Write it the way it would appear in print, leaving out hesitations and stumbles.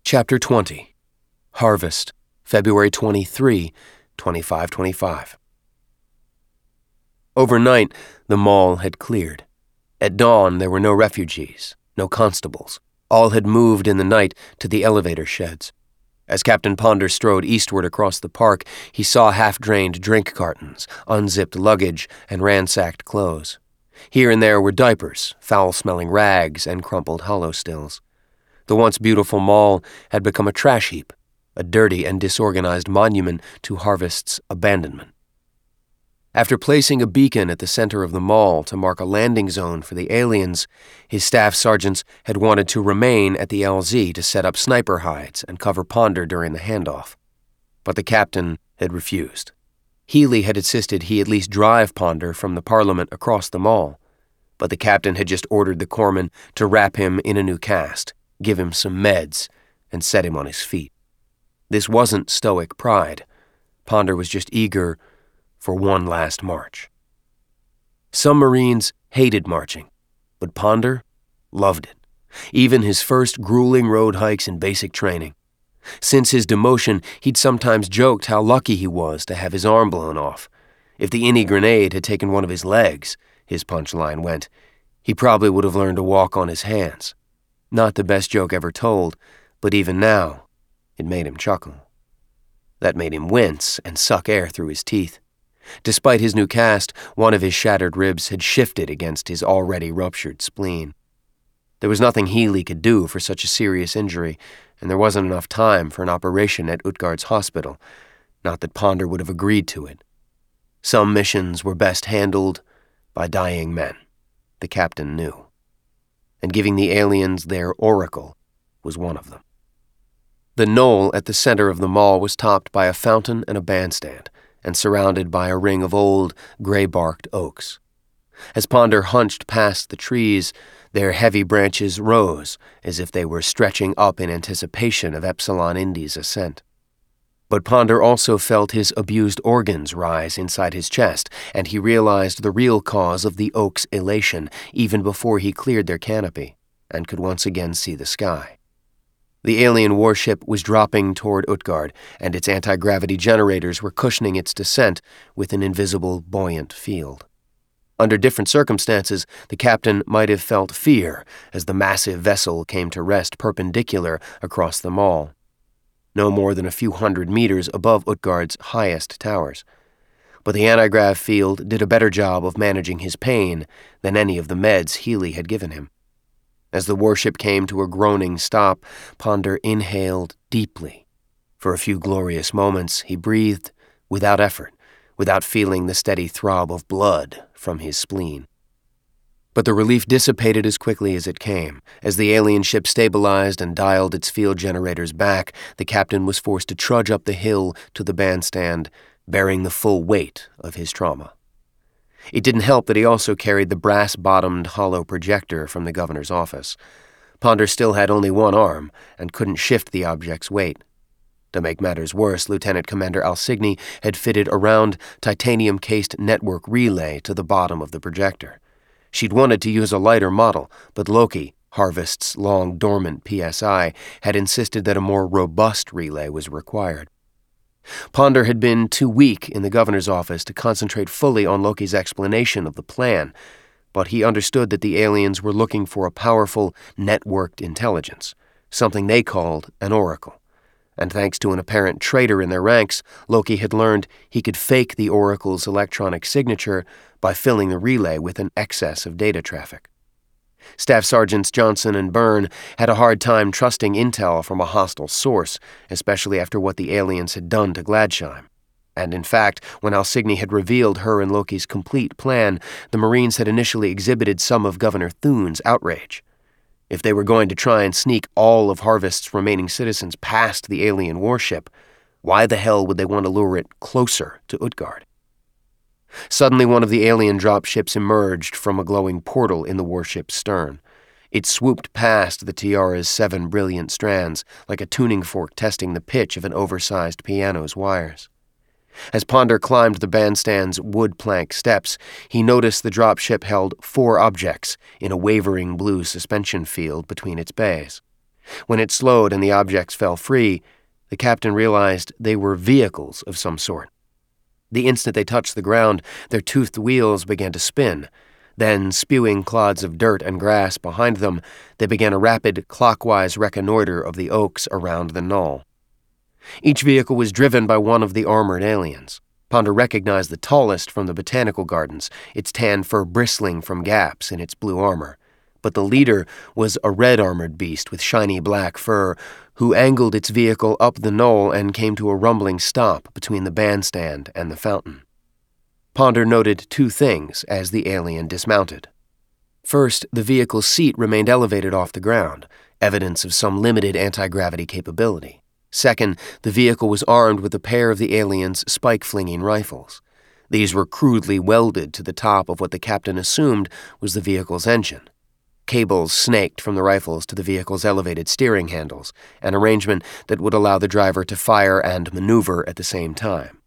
Chapter 20. Harvest, February 23, 2525. Overnight, the mall had cleared. At dawn, there were no refugees, no constables. All had moved in the night to the elevator sheds. As Captain Ponder strode eastward across the park, he saw half-drained drink cartons, unzipped luggage, and ransacked clothes. Here and there were diapers, foul-smelling rags, and crumpled hollow stills. The once beautiful mall had become a trash heap, a dirty and disorganized monument to Harvest's abandonment. After placing a beacon at the center of the mall to mark a landing zone for the aliens, his staff sergeants had wanted to remain at the LZ to set up sniper hides and cover Ponder during the handoff. But the captain had refused. Healy had insisted he at least drive Ponder from the Parliament across the mall, but the captain had just ordered the corpsman to wrap him in a new cast, give him some meds, and set him on his feet. This wasn't stoic pride. Ponder was just eager for one last march. Some Marines hated marching, but Ponder loved it, even his first grueling road hikes in basic training. Since his demotion, he'd sometimes joked how lucky he was to have his arm blown off. If the INI grenade had taken one of his legs, his punchline went, he probably would have learned to walk on his hands. Not the best joke ever told, but even now, it made him chuckle. That made him wince and suck air through his teeth. Despite his new cast, one of his shattered ribs had shifted against his already ruptured spleen. There was nothing Healy could do for such a serious injury, and there wasn't enough time for an operation at Utgard's hospital, not that Ponder would have agreed to it. Some missions were best handled by dying men, the captain knew. And giving the aliens their oracle was one of them. The knoll at the center of the mall was topped by a fountain and a bandstand, and surrounded by a ring of old, gray-barked oaks. As Ponder hunched past the trees, their heavy branches rose as if they were stretching up in anticipation of Epsilon Indi's ascent. But Ponder also felt his abused organs rise inside his chest, and he realized the real cause of the oak's elation even before he cleared their canopy and could once again see the sky. The alien warship was dropping toward Utgard, and its anti-gravity generators were cushioning its descent with an invisible, buoyant field. Under different circumstances, the captain might have felt fear as the massive vessel came to rest perpendicular across the mall, no more than a few hundred meters above Utgard's highest towers. But the anti-grav field did a better job of managing his pain than any of the meds Healy had given him. As the warship came to a groaning stop, Ponder inhaled deeply. For a few glorious moments, he breathed without effort, without feeling the steady throb of blood from his spleen. But the relief dissipated as quickly as it came. As the alien ship stabilized and dialed its field generators back, the captain was forced to trudge up the hill to the bandstand, bearing the full weight of his trauma. It didn't help that he also carried the brass-bottomed hollow projector from the governor's office. Ponder still had only one arm and couldn't shift the object's weight. To make matters worse, Lieutenant Commander Alsigny had fitted a round, titanium-cased network relay to the bottom of the projector. She'd wanted to use a lighter model, but Loki, Harvest's long-dormant PSI, had insisted that a more robust relay was required. Ponder had been too weak in the governor's office to concentrate fully on Loki's explanation of the plan, but he understood that the aliens were looking for a powerful, networked intelligence, something they called an oracle. And thanks to an apparent traitor in their ranks, Loki had learned he could fake the oracle's electronic signature by filling the relay with an excess of data traffic. Staff Sergeants Johnson and Byrne had a hard time trusting intel from a hostile source, especially after what the aliens had done to Gladsheim. And in fact, when Alsigny had revealed her and Loki's complete plan, the Marines had initially exhibited some of Governor Thune's outrage. If they were going to try and sneak all of Harvest's remaining citizens past the alien warship, why the hell would they want to lure it closer to Utgard? Suddenly, one of the alien dropships emerged from a glowing portal in the warship's stern. It swooped past the Tiara's 7 brilliant strands, like a tuning fork testing the pitch of an oversized piano's wires. As Ponder climbed the bandstand's wood plank steps, he noticed the dropship held 4 objects in a wavering blue suspension field between its bays. When it slowed and the objects fell free, the captain realized they were vehicles of some sort. The instant they touched the ground, their toothed wheels began to spin. Then, spewing clods of dirt and grass behind them, they began a rapid, clockwise reconnoiter of the oaks around the knoll. Each vehicle was driven by one of the armored aliens. Ponder recognized the tallest from the botanical gardens, its tan fur bristling from gaps in its blue armor. But the leader was a red-armored beast with shiny black fur, who angled its vehicle up the knoll and came to a rumbling stop between the bandstand and the fountain. Ponder noted two things as the alien dismounted. First, the vehicle's seat remained elevated off the ground, evidence of some limited anti-gravity capability. Second, the vehicle was armed with a pair of the alien's spike-flinging rifles. These were crudely welded to the top of what the captain assumed was the vehicle's engine. Cables snaked from the rifles to the vehicle's elevated steering handles, an arrangement that would allow the driver to fire and maneuver at the same time.